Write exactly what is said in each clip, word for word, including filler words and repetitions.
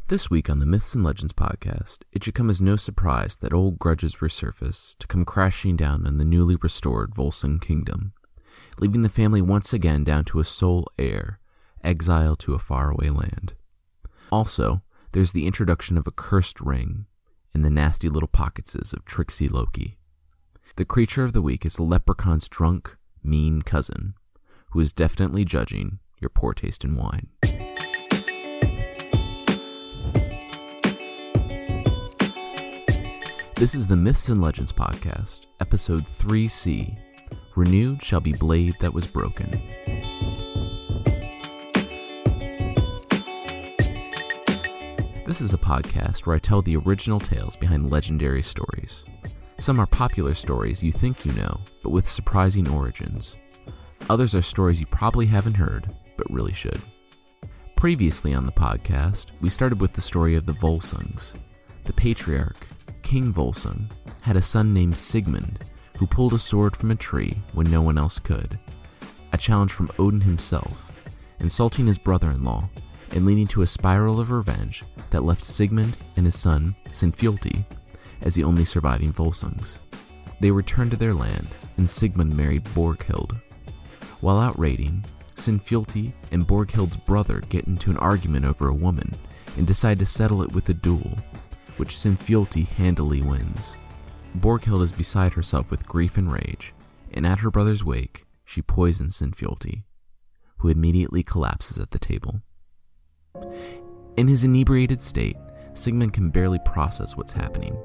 This week on the Myths and Legends podcast, it should come as no surprise that old grudges resurface to come crashing down on the newly restored Volsung Kingdom, leaving the family once again down to a sole heir, exiled to a faraway land. Also, there's the introduction of a cursed ring and the nasty little pocketses of Trixie Loki. The creature of the week is the leprechaun's drunk, mean cousin, who is definitely judging your poor taste in wine. This is the Myths and Legends podcast, episode three C, Renewed Shall Be Blade That Was Broken. This is a podcast where I tell the original tales behind legendary stories. Some are popular stories you think you know, but with surprising origins. Others are stories you probably haven't heard, but really should. Previously on the podcast, we started with the story of the Volsungs. The patriarch, King Volsung, had a son named Sigmund, who pulled a sword from a tree when no one else could. A challenge from Odin himself, insulting his brother-in-law, and leading to a spiral of revenge that left Sigmund and his son, Sinfjotli, as the only surviving Volsungs. They returned to their land, and Sigmund married Borghild. While out raiding, Sinfjotli and Borghild's brother get into an argument over a woman, and decide to settle it with a duel, which Sinfjotli handily wins. Borghild is beside herself with grief and rage, and at her brother's wake, she poisons Sinfjotli, who immediately collapses at the table. In his inebriated state, Sigmund can barely process what's happening.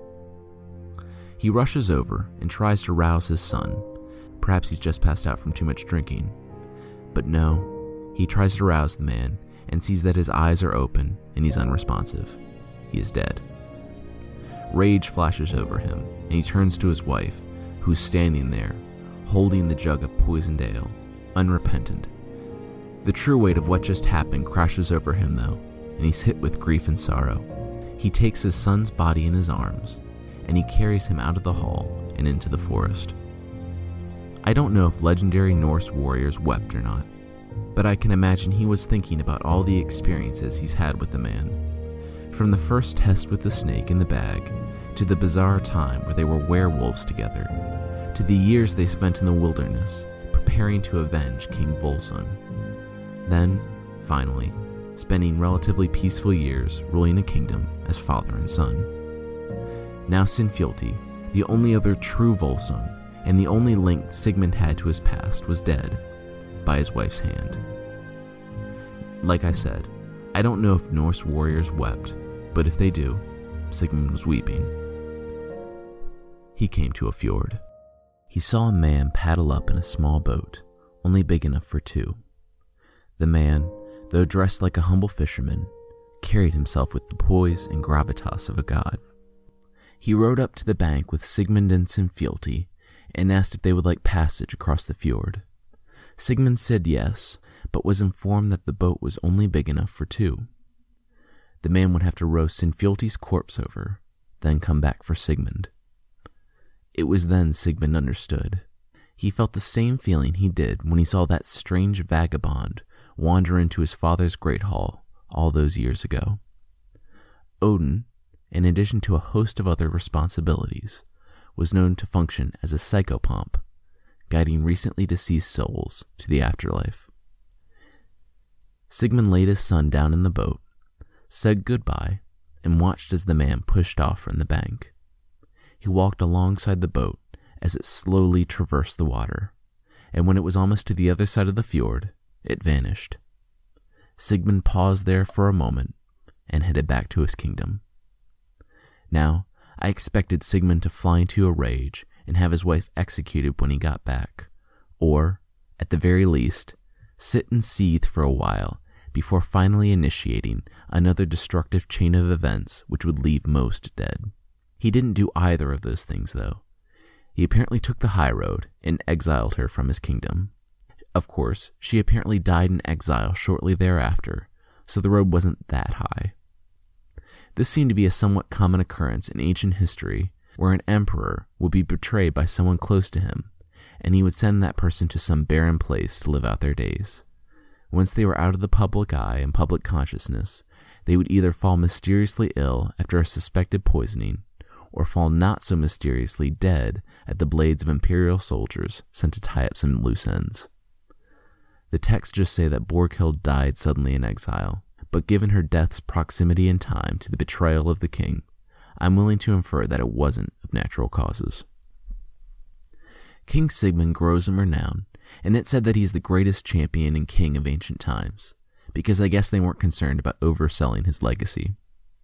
He rushes over and tries to rouse his son. Perhaps he's just passed out from too much drinking. But no, he tries to rouse the man and sees that his eyes are open and he's unresponsive. He is dead. Rage flashes over him, and he turns to his wife, who's standing there, holding the jug of poisoned ale, unrepentant. The true weight of what just happened crashes over him, though, and he's hit with grief and sorrow. He takes his son's body in his arms, and he carries him out of the hall and into the forest. I don't know if legendary Norse warriors wept or not, but I can imagine he was thinking about all the experiences he's had with the man. From the first test with the snake in the bag, to the bizarre time where they were werewolves together, to the years they spent in the wilderness, preparing to avenge King Volsung. Then, finally, spending relatively peaceful years ruling a kingdom as father and son. Now Sinfjotli, the only other true Volsung, and the only link Sigmund had to his past, was dead, by his wife's hand. Like I said, I don't know if Norse warriors wept, but if they do, Sigmund was weeping. He came to a fjord. He saw a man paddle up in a small boat, only big enough for two. The man, though dressed like a humble fisherman, carried himself with the poise and gravitas of a god. He rowed up to the bank with Sigmund and Sinfjotli and asked if they would like passage across the fjord. Sigmund said yes, but was informed that the boat was only big enough for two. The man would have to row Sinfjotli's corpse over, then come back for Sigmund. It was then Sigmund understood. He felt the same feeling he did when he saw that strange vagabond wander into his father's great hall all those years ago. Odin, in addition to a host of other responsibilities, was known to function as a psychopomp, guiding recently deceased souls to the afterlife. Sigmund laid his son down in the boat, said goodbye, and watched as the man pushed off from the bank. He walked alongside the boat as it slowly traversed the water, and when it was almost to the other side of the fjord, it vanished. Sigmund paused there for a moment and headed back to his kingdom. Now, I expected Sigmund to fly into a rage and have his wife executed when he got back, or, at the very least, sit and seethe for a while before finally initiating another destructive chain of events which would leave most dead. He didn't do either of those things, though. He apparently took the high road and exiled her from his kingdom. Of course, she apparently died in exile shortly thereafter, so the road wasn't that high. This seemed to be a somewhat common occurrence in ancient history, where an emperor would be betrayed by someone close to him, and he would send that person to some barren place to live out their days. Once they were out of the public eye and public consciousness, they would either fall mysteriously ill after a suspected poisoning, or fall not so mysteriously dead at the blades of imperial soldiers sent to tie up some loose ends. The texts just say that Borghild died suddenly in exile, but given her death's proximity in time to the betrayal of the king, I'm willing to infer that it wasn't of natural causes. King Sigmund grows in renown, and it's said that he's the greatest champion and king of ancient times, because I guess they weren't concerned about overselling his legacy.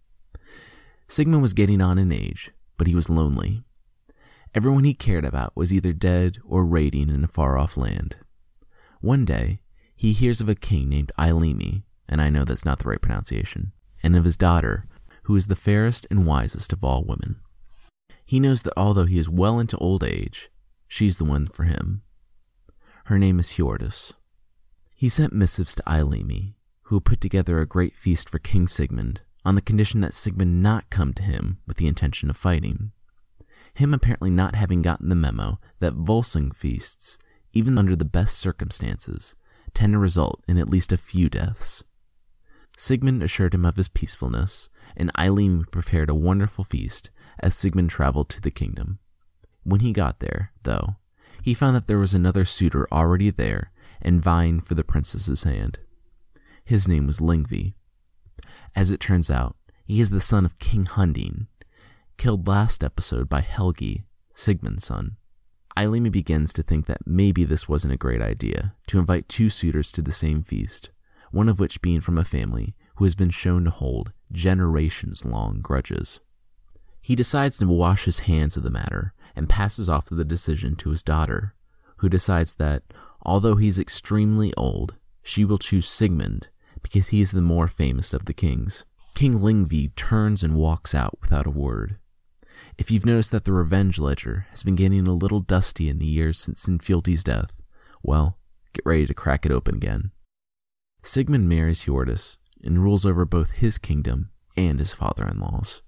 Sigmund was getting on in age, but he was lonely. Everyone he cared about was either dead or raiding in a far-off land. One day, he hears of a king named Eylimi, and I know that's not the right pronunciation, and of his daughter, who is the fairest and wisest of all women. He knows that although he is well into old age, she's the one for him. Her name is Hjordis. He sent missives to Eylimi, who put together a great feast for King Sigmund, on the condition that Sigmund not come to him with the intention of fighting. Him apparently not having gotten the memo that Volsung feasts, even under the best circumstances, tend to result in at least a few deaths. Sigmund assured him of his peacefulness, and Eylimi prepared a wonderful feast as Sigmund traveled to the kingdom. When he got there, though, he found that there was another suitor already there and vying for the princess's hand. His name was Lyngvi. As it turns out, he is the son of King Hunding, killed last episode by Helgi, Sigmund's son. Eylimi begins to think that maybe this wasn't a great idea to invite two suitors to the same feast, one of which being from a family who has been shown to hold generations-long grudges. He decides to wash his hands of the matter and passes off the decision to his daughter, who decides that, although he's extremely old, she will choose Sigmund because he is the more famous of the kings. King Lyngvi turns and walks out without a word. If you've noticed that the revenge ledger has been getting a little dusty in the years since Sinfjotli's death, well, get ready to crack it open again. Sigmund marries Hjordis and rules over both his kingdom and his father-in-law's.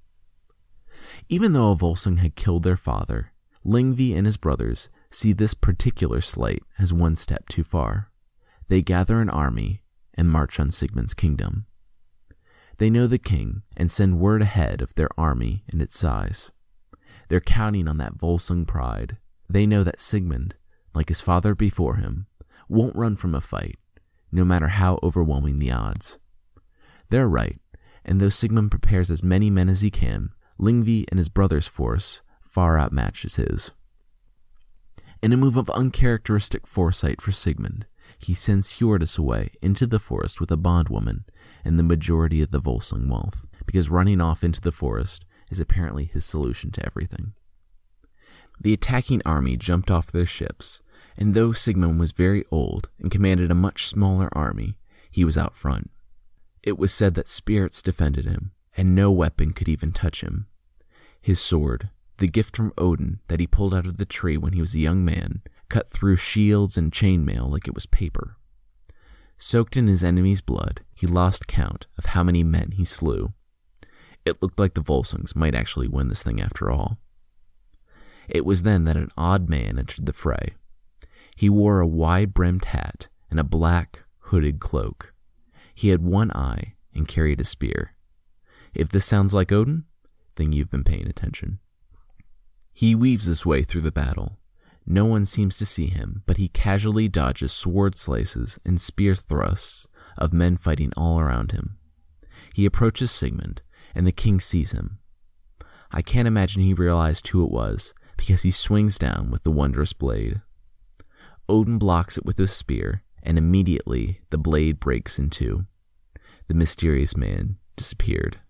Even though Volsung had killed their father, Lyngvi and his brothers see this particular slight as one step too far. They gather an army and march on Sigmund's kingdom. They know the king and send word ahead of their army and its size. They're counting on that Volsung pride. They know that Sigmund, like his father before him, won't run from a fight, no matter how overwhelming the odds. They're right, and though Sigmund prepares as many men as he can, Lyngvi and his brother's force far outmatches his. In a move of uncharacteristic foresight for Sigmund, he sends Hjordis away into the forest with a bondwoman and the majority of the Volsung wealth, because running off into the forest is apparently his solution to everything. The attacking army jumped off their ships, and though Sigmund was very old and commanded a much smaller army, he was out front. It was said that spirits defended him, and no weapon could even touch him. His sword, the gift from Odin that he pulled out of the tree when he was a young man, cut through shields and chainmail like it was paper. Soaked in his enemy's blood, he lost count of how many men he slew. It looked like the Volsungs might actually win this thing after all. It was then that an odd man entered the fray. He wore a wide-brimmed hat and a black, hooded cloak. He had one eye and carried a spear. If this sounds like Odin, then you've been paying attention. He weaves his way through the battle. No one seems to see him, but he casually dodges sword slices and spear thrusts of men fighting all around him. He approaches Sigmund, and the king sees him. I can't imagine he realized who it was, because he swings down with the wondrous blade. Odin blocks it with his spear, and immediately the blade breaks in two. The mysterious man disappeared.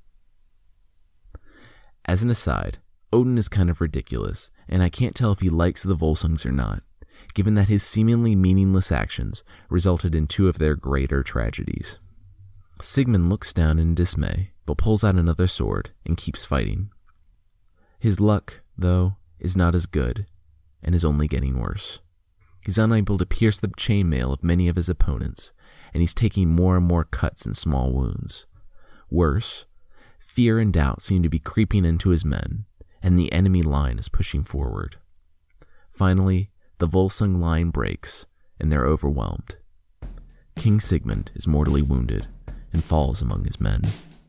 As an aside, Odin is kind of ridiculous, and I can't tell if he likes the Volsungs or not, given that his seemingly meaningless actions resulted in two of their greater tragedies. Sigmund looks down in dismay, but pulls out another sword and keeps fighting. His luck, though, is not as good, and is only getting worse. He's unable to pierce the chainmail of many of his opponents, and he's taking more and more cuts and small wounds. Worse, fear and doubt seem to be creeping into his men, and the enemy line is pushing forward. Finally, the Volsung line breaks, and they're overwhelmed. King Sigmund is mortally wounded, and falls among his men.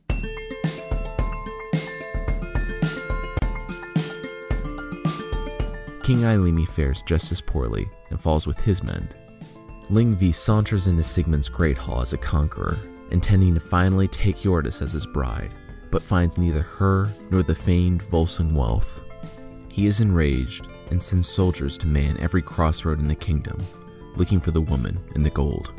King Eylimi fares just as poorly and falls with his men. Lyngvi saunters into Sigmund's great hall as a conqueror, intending to finally take Hjordis as his bride, but finds neither her nor the famed Volsung wealth. He is enraged and sends soldiers to man every crossroad in the kingdom, looking for the woman and the gold.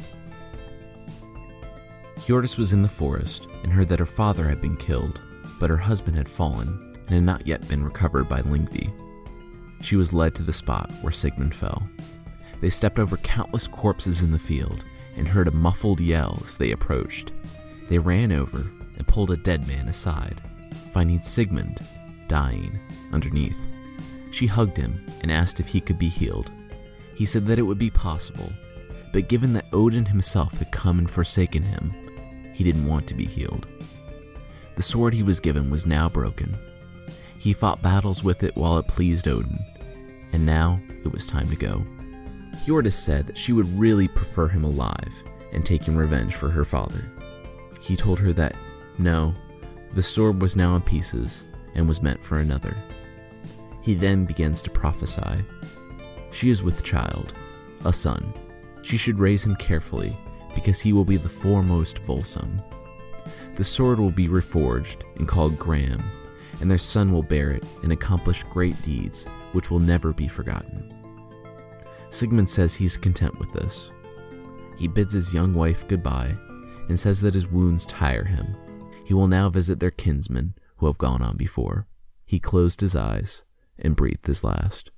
Hjordis was in the forest and heard that her father had been killed, but her husband had fallen and had not yet been recovered by Lyngvi. She was led to the spot where Sigmund fell. They stepped over countless corpses in the field and heard a muffled yell as they approached. They ran over and pulled a dead man aside, finding Sigmund dying underneath. She hugged him and asked if he could be healed. He said that it would be possible, but given that Odin himself had come and forsaken him, he didn't want to be healed. The sword he was given was now broken. He fought battles with it while it pleased Odin, and now it was time to go. Hjordis said that she would really prefer him alive and taking revenge for her father. He told her that, no, the sword was now in pieces and was meant for another. He then begins to prophesy. She is with child, a son. She should raise him carefully because he will be the foremost Volsung. The sword will be reforged and called Gram, and their son will bear it and accomplish great deeds which will never be forgotten. Sigmund says he's content with this. He bids his young wife goodbye and says that his wounds tire him. He will now visit their kinsmen who have gone on before. He closed his eyes and breathed his last.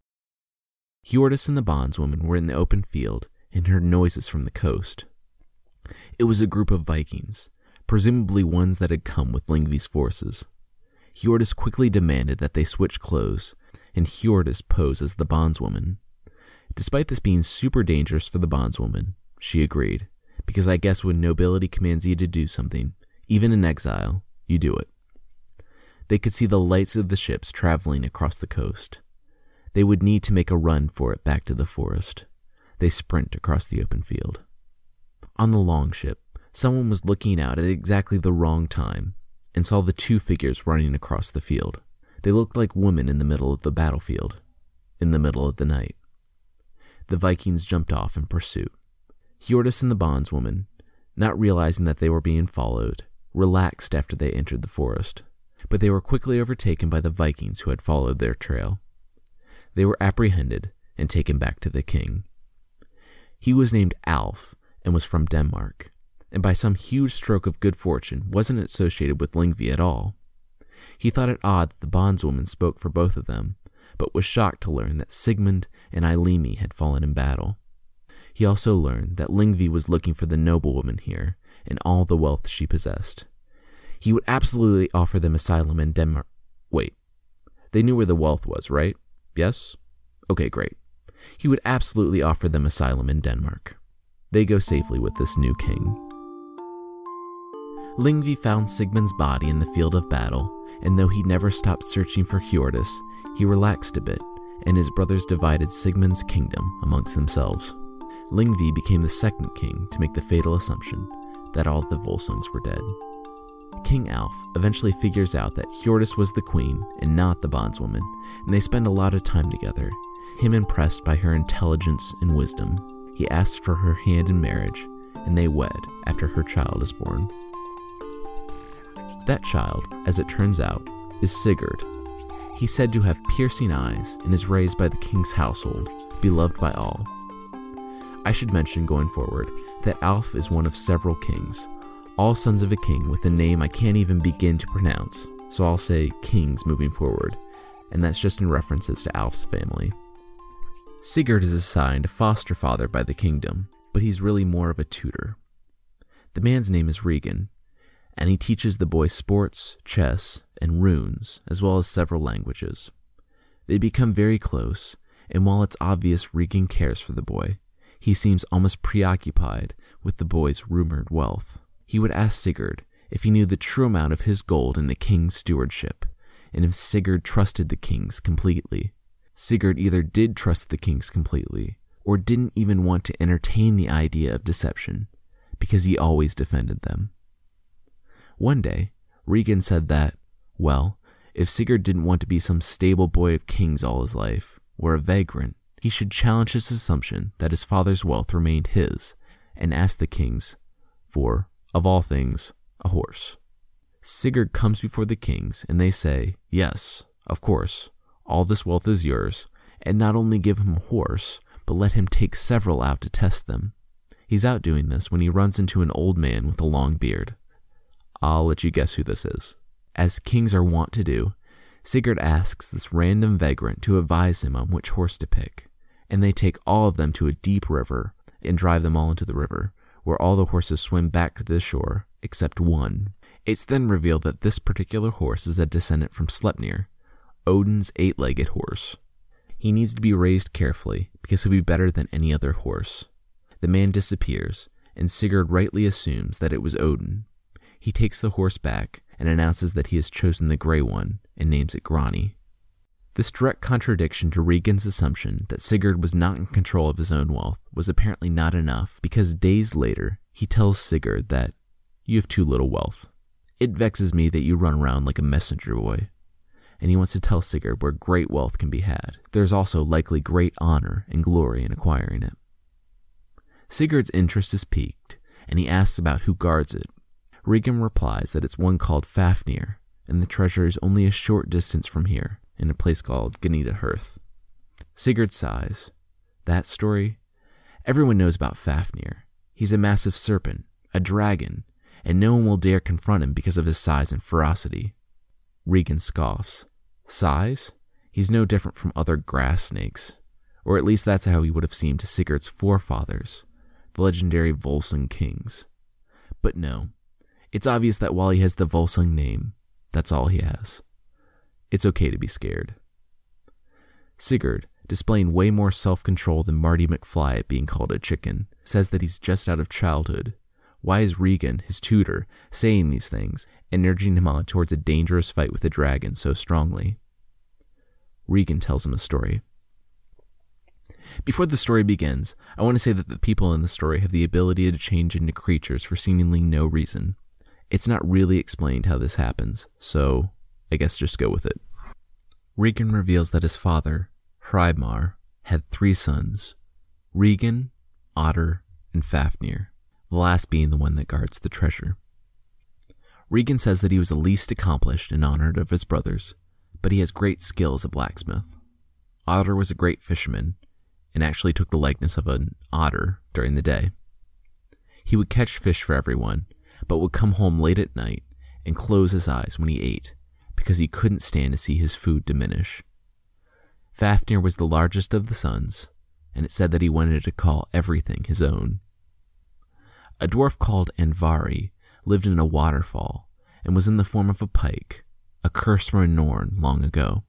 Hjordis and the bondswoman were in the open field and heard noises from the coast. It was a group of Vikings, presumably ones that had come with Lyngvi's forces. Hjordis quickly demanded that they switch clothes, and Hjordis pose as the bondswoman. Despite this being super dangerous for the bondswoman, she agreed, because I guess when nobility commands you to do something, even in exile, you do it. They could see the lights of the ships traveling across the coast. They would need to make a run for it back to the forest. They sprint across the open field. On the longship, someone was looking out at exactly the wrong time and saw the two figures running across the field. They looked like women in the middle of the battlefield, in the middle of the night. The Vikings jumped off in pursuit. Hjordis and the bondswoman, not realizing that they were being followed, relaxed after they entered the forest, but they were quickly overtaken by the Vikings who had followed their trail. They were apprehended and taken back to the king. He was named Alf and was from Denmark, and by some huge stroke of good fortune wasn't associated with Lyngvi at all. He thought it odd that the bondswoman spoke for both of them, but was shocked to learn that Sigmund and Eylimi had fallen in battle. He also learned that Lyngvi was looking for the noblewoman here and all the wealth she possessed. He would absolutely offer them asylum in Denmark. Wait, they knew where the wealth was, right? Yes? Okay, great. He would absolutely offer them asylum in Denmark. They go safely with this new king. Lyngvi found Sigmund's body in the field of battle, and though he never stopped searching for Hjordis, he relaxed a bit, and his brothers divided Sigmund's kingdom amongst themselves. Lyngvi became the second king to make the fatal assumption that all the Volsungs were dead. King Alf eventually figures out that Hjordis was the queen and not the bondswoman, and they spend a lot of time together. Him impressed by her intelligence and wisdom, he asks for her hand in marriage, and they wed after her child is born. That child, as it turns out, is Sigurd. He's said to have piercing eyes and is raised by the king's household, beloved by all. I should mention going forward that Alf is one of several kings, all sons of a king with a name I can't even begin to pronounce, so I'll say kings moving forward, and that's just in references to Alf's family. Sigurd is assigned a foster father by the kingdom, but he's really more of a tutor. The man's name is Regan, and he teaches the boy sports, chess, and runes, as well as several languages. They become very close, and while it's obvious Regan cares for the boy, he seems almost preoccupied with the boy's rumored wealth. He would ask Sigurd if he knew the true amount of his gold in the king's stewardship, and if Sigurd trusted the kings completely. Sigurd either did trust the kings completely, or didn't even want to entertain the idea of deception, because he always defended them. One day, Regan said that, well, if Sigurd didn't want to be some stable boy of kings all his life, or a vagrant, he should challenge his assumption that his father's wealth remained his, and ask the kings for, of all things, a horse. Sigurd comes before the kings, and they say, yes, of course, all this wealth is yours, and not only give him a horse, but let him take several out to test them. He's out doing this when he runs into an old man with a long beard. I'll let you guess who this is. As kings are wont to do, Sigurd asks this random vagrant to advise him on which horse to pick, and they take all of them to a deep river and drive them all into the river, where all the horses swim back to the shore, except one. It's then revealed that this particular horse is a descendant from Sleipnir, Odin's eight-legged horse. He needs to be raised carefully, because he'll be better than any other horse. The man disappears, and Sigurd rightly assumes that it was Odin. He takes the horse back and announces that he has chosen the gray one and names it Grani. This direct contradiction to Regan's assumption that Sigurd was not in control of his own wealth was apparently not enough, because days later he tells Sigurd that, you have too little wealth. It vexes me that you run around like a messenger boy. And he wants to tell Sigurd where great wealth can be had. There's also likely great honor and glory in acquiring it. Sigurd's interest is piqued, and he asks about who guards it. Regan replies that it's one called Fafnir, and the treasure is only a short distance from here, in a place called Gnitahearth. Sigurd sighs. That story? Everyone knows about Fafnir. He's a massive serpent, a dragon, and no one will dare confront him because of his size and ferocity. Regan scoffs. Size? He's no different from other grass snakes, or at least that's how he would have seemed to Sigurd's forefathers, the legendary Volsung kings. But no, it's obvious that while he has the Volsung name, that's all he has. It's okay to be scared. Sigurd, displaying way more self-control than Marty McFly at being called a chicken, says that he's just out of childhood. Why is Regan, his tutor, saying these things and urging him on towards a dangerous fight with a dragon so strongly? Regan tells him a story. Before the story begins, I want to say that the people in the story have the ability to change into creatures for seemingly no reason. It's not really explained how this happens, so I guess just go with it. Regan reveals that his father, Hreidmar, had three sons, Regan, Otter, and Fafnir, the last being the one that guards the treasure. Regan says that he was the least accomplished and honored of his brothers, but he has great skill as a blacksmith. Otter was a great fisherman, and actually took the likeness of an otter during the day. He would catch fish for everyone, but would come home late at night and close his eyes when he ate, because he couldn't stand to see his food diminish. Fafnir was the largest of the sons, and it said that he wanted to call everything his own. A dwarf called Andvari lived in a waterfall and was in the form of a pike, a curse from a Norn long ago.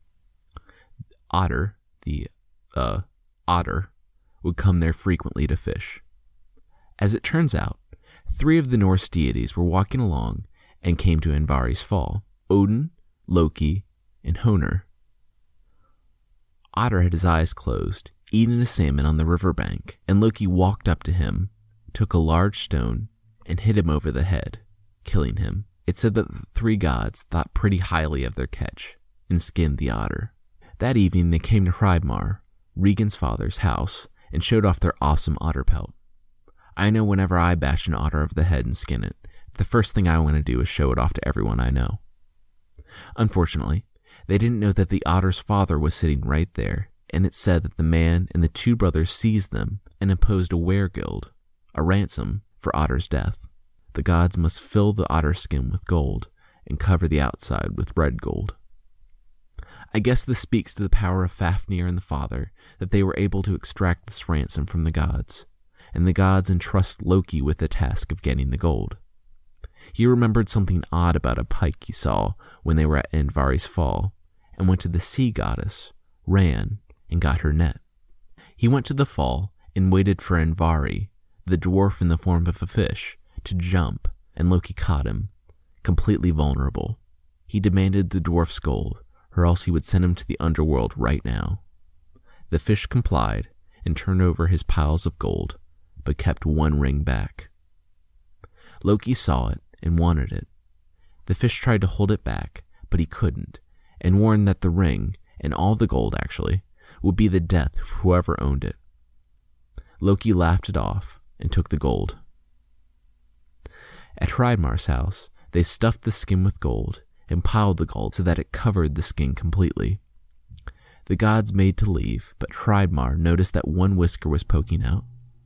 Otter, the, uh, otter, would come there frequently to fish. As it turns out, three of the Norse deities were walking along and came to Andvari's fall: Odin, Loki, and Honor. Otter had his eyes closed, eating a salmon on the riverbank, and Loki walked up to him, took a large stone, and hit him over the head, killing him. It said that the three gods thought pretty highly of their catch and skinned the otter. That evening they came to Hreidmar, Regan's father's house, and showed off their awesome otter pelt. I know whenever I bash an otter over the head and skin it, the first thing I want to do is show it off to everyone I know. Unfortunately, they didn't know that the otter's father was sitting right there, and it said that the man and the two brothers seized them and imposed a were-guild, a ransom for Otter's death. The gods must fill the otter skin with gold and cover the outside with red gold. I guess this speaks to the power of Fafnir and the father, that they were able to extract this ransom from the gods, and the gods entrust Loki with the task of getting the gold. He remembered something odd about a pike he saw when they were at Andvari's fall, and went to the sea goddess, Ran, and got her net. He went to the fall and waited for Andvari, the dwarf in the form of a fish, to jump, and Loki caught him, completely vulnerable. He demanded the dwarf's gold, or else he would send him to the underworld right now. The fish complied and turned over his piles of gold, but kept one ring back. Loki saw it and wanted it. The fish tried to hold it back, but he couldn't, and warned that the ring, and all the gold actually, would be the death of whoever owned it. Loki laughed it off and took the gold. At Hreidmar's house, they stuffed the skin with gold and piled the gold so that it covered the skin completely. The gods made to leave, but Hreidmar noticed that one whisker was poking out.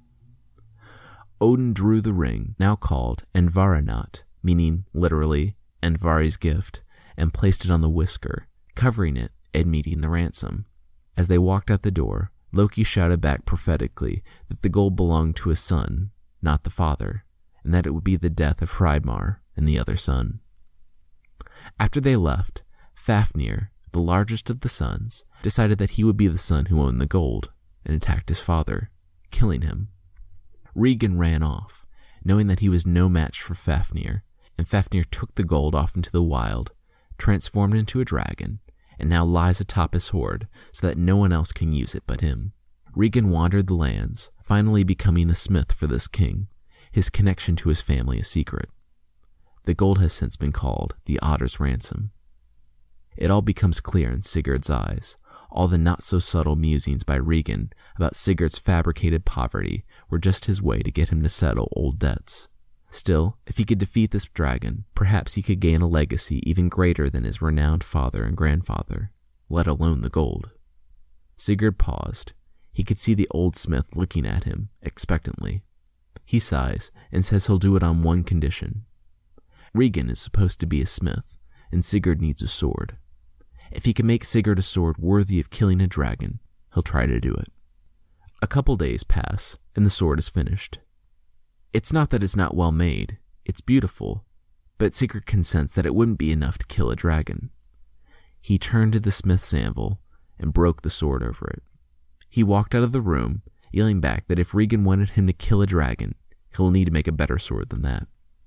Odin drew the ring, now called Andvaranat, meaning literally Andvari's gift, and placed it on the whisker, covering it and meeting the ransom. As they walked out the door, Loki shouted back prophetically that the gold belonged to his son, not the father, and that it would be the death of Hreidmar and the other son. After they left, Fafnir, the largest of the sons, decided that he would be the son who owned the gold, and attacked his father, killing him. Regan ran off, knowing that he was no match for Fafnir, and Fafnir took the gold off into the wild, transformed into a dragon, and now lies atop his hoard so that no one else can use it but him. Regan wandered the lands, finally becoming a smith for this king, his connection to his family a secret. The gold has since been called the Otter's Ransom. It all becomes clear in Sigurd's eyes. All the not-so-subtle musings by Regan about Sigurd's fabricated poverty were just his way to get him to settle old debts. Still, if he could defeat this dragon, perhaps he could gain a legacy even greater than his renowned father and grandfather, let alone the gold. Sigurd paused. He could see the old smith looking at him expectantly. He sighs and says he'll do it on one condition. Regan is supposed to be a smith, and Sigurd needs a sword. If he can make Sigurd a sword worthy of killing a dragon, he'll try to do it. A couple days pass, and the sword is finished. It's not that it's not well made, it's beautiful, but Sigurd can sense that it wouldn't be enough to kill a dragon. He turned to the smith's anvil and broke the sword over it. He walked out of the room, yelling back that if Regan wanted him to kill a dragon, he'll need to make a better sword than that.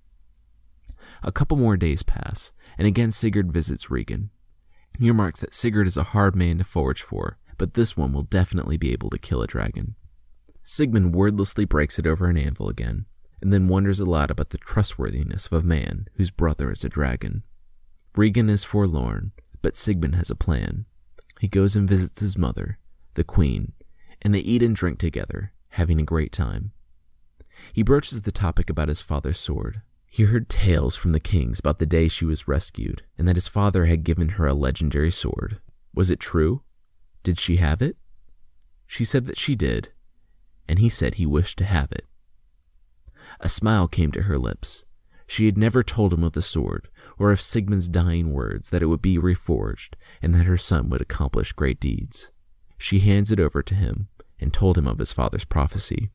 A couple more days pass, and again Sigurd visits Regan. He remarks that Sigurd is a hard man to forge for, but this one will definitely be able to kill a dragon. Sigmund wordlessly breaks it over an anvil again, and then wonders aloud about the trustworthiness of a man whose brother is a dragon. Regan is forlorn, but Sigmund has a plan. He goes and visits his mother, the queen, and they eat and drink together, having a great time. He broaches the topic about his father's sword. He heard tales from the kings about the day she was rescued, and that his father had given her a legendary sword. Was it true? Did she have it? She said that she did, and he said he wished to have it. A smile came to her lips. She had never told him of the sword, or of Sigmund's dying words that it would be reforged, and that her son would accomplish great deeds. She hands it over to him, and told him of his father's prophecy.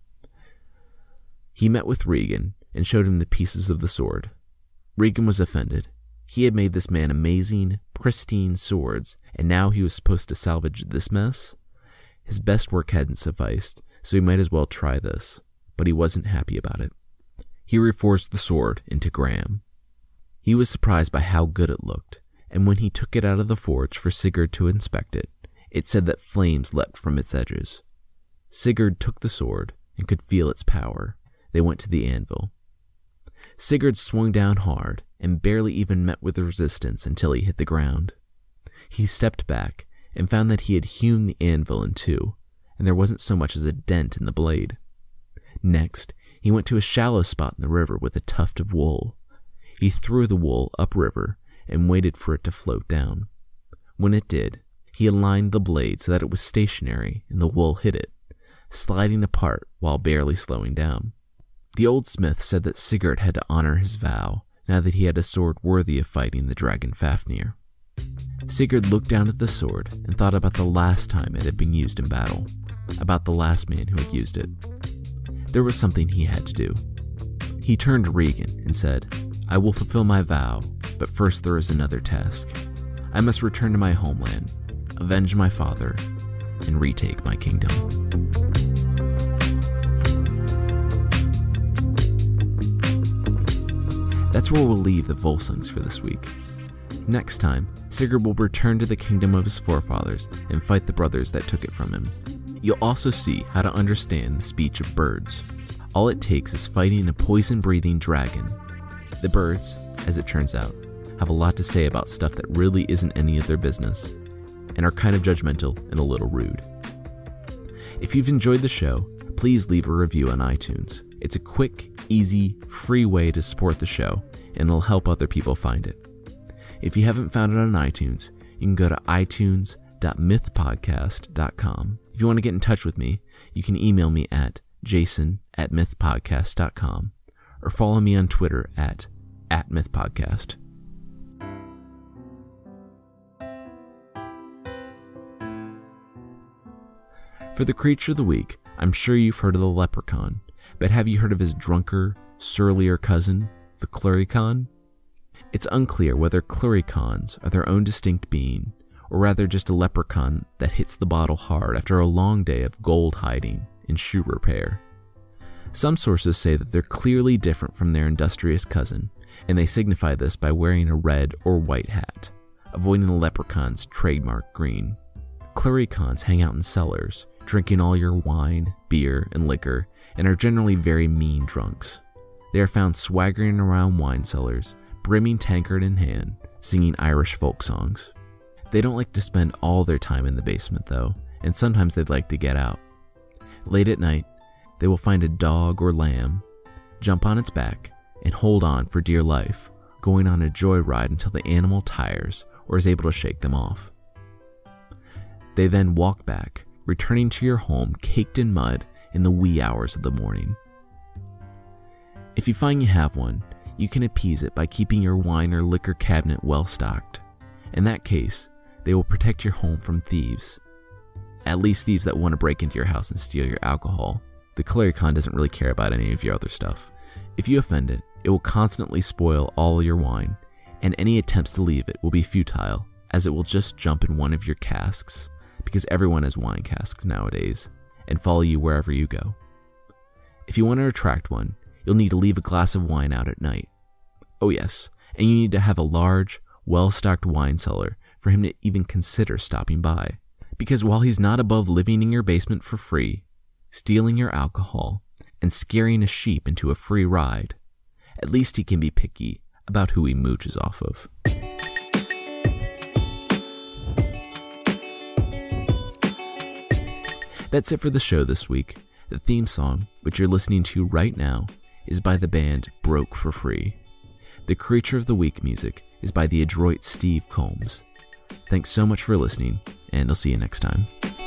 He met with Regan, and showed him the pieces of the sword. Regan was offended. He had made this man amazing, pristine swords, and now he was supposed to salvage this mess? His best work hadn't sufficed, so he might as well try this, but he wasn't happy about it. He reforged the sword into Graham. He was surprised by how good it looked, and when he took it out of the forge for Sigurd to inspect it, it said that flames leapt from its edges. Sigurd took the sword and could feel its power. They went to the anvil. Sigurd swung down hard and barely even met with resistance until he hit the ground. He stepped back and found that he had hewn the anvil in two, and there wasn't so much as a dent in the blade. Next, he went to a shallow spot in the river with a tuft of wool. He threw the wool upriver and waited for it to float down. When it did, he aligned the blade so that it was stationary and the wool hit it, sliding apart while barely slowing down. The old smith said that Sigurd had to honor his vow, now that he had a sword worthy of fighting the dragon Fafnir. Sigurd looked down at the sword and thought about the last time it had been used in battle, about the last man who had used it. There was something he had to do. He turned to Regan and said, "I will fulfill my vow, but first there is another task. I must return to my homeland, avenge my father, and retake my kingdom." That's where we'll leave the Volsungs for this week. Next time, Sigurd will return to the kingdom of his forefathers and fight the brothers that took it from him. You'll also see how to understand the speech of birds. All it takes is fighting a poison-breathing dragon. The birds, as it turns out, have a lot to say about stuff that really isn't any of their business, and are kind of judgmental and a little rude. If you've enjoyed the show, please leave a review on iTunes. It's a quick, easy, free way to support the show, and it'll help other people find it. If you haven't found it on iTunes, you can go to i tunes dot myth podcast dot com. If you want to get in touch with me, you can email me at jason at myth podcast dot com or follow me on Twitter at, at mythpodcast. For the creature of the week, I'm sure you've heard of the leprechaun, but have you heard of his drunker, surlier cousin, the clurichaun? It's unclear whether clurichauns are their own distinct being, or rather just a leprechaun that hits the bottle hard after a long day of gold hiding and shoe repair. Some sources say that they're clearly different from their industrious cousin, and they signify this by wearing a red or white hat, avoiding the leprechaun's trademark green. Clurichauns hang out in cellars, drinking all your wine, beer, and liquor, and are generally very mean drunks. They are found swaggering around wine cellars, brimming tankard in hand, singing Irish folk songs. They don't like to spend all their time in the basement though, and sometimes they'd like to get out. Late at night, they will find a dog or lamb, jump on its back, and hold on for dear life, going on a joyride until the animal tires or is able to shake them off. They then walk back, returning to your home caked in mud in the wee hours of the morning. If you find you have one, you can appease it by keeping your wine or liquor cabinet well stocked. In that case, they will protect your home from thieves. At least thieves that want to break into your house and steal your alcohol. The clurichaun doesn't really care about any of your other stuff. If you offend it, it will constantly spoil all your wine, and any attempts to leave it will be futile, as it will just jump in one of your casks, because everyone has wine casks nowadays, and follow you wherever you go. If you want to attract one, you'll need to leave a glass of wine out at night. Oh yes, and you need to have a large, well-stocked wine cellar for him to even consider stopping by. Because while he's not above living in your basement for free, stealing your alcohol, and scaring a sheep into a free ride, at least he can be picky about who he mooches off of. That's it for the show this week. The theme song, which you're listening to right now, is by the band Broke for Free. The Creature of the Week music is by the adroit Steve Combs. Thanks so much for listening, and I'll see you next time.